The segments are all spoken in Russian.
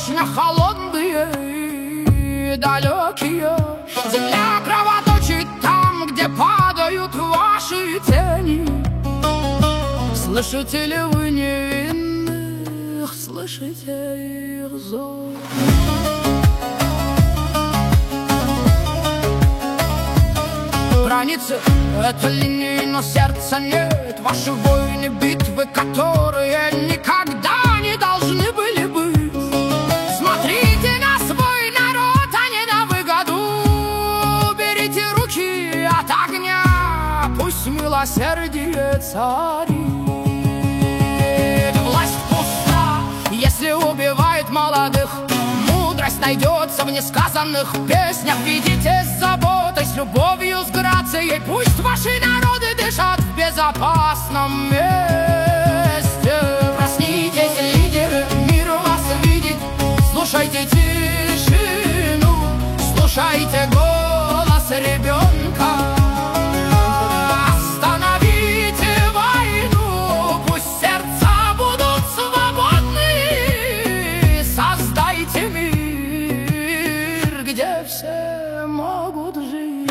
башнях холодные и далекие. Земля кровоточит там, где падают ваши тени. Слышите ли вы невинных, слышите их зов? Границы — это линии, но сердца нет. Ваши войны, битвы, которые никогда не должны были быть. Смотрите на свой народ, а не на выгоду. Берите руки от огня, пусть милосердие царит. Власть пуста, если убивает молодых. Мудрость найдется в несказанных песнях. Ведите с заботой, с любовью, с грацией. Пусть ваши народы дышат в безопасном месте. Проснитесь, лидеры, мир вас видит. Слушайте тишину, слушайте голос ребенка. Остановите войну, пусть сердца будут свободны. Создайте мир, где все могут жить.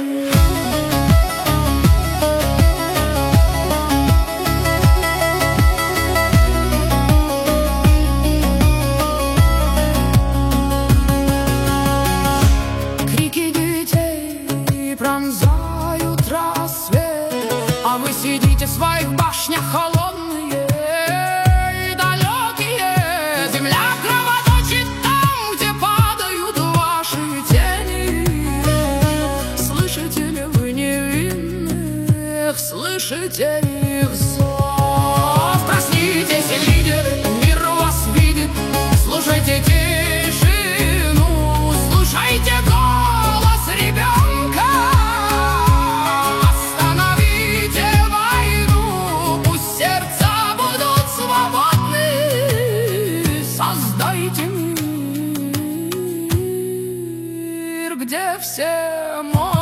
Крики детей пронзают рассвет, а вы сидите в своих башнях холодные и далекие. Земля кровоточит там, где падают ваши тени. Слышите ли вы невинных, слышите их зов? Проснитесь, лидеры, мир вас видит. Слушайте тишину, слушайте голос ребенка. Остановите войну, пусть сердца будут свободны. Создайте мир, где все могут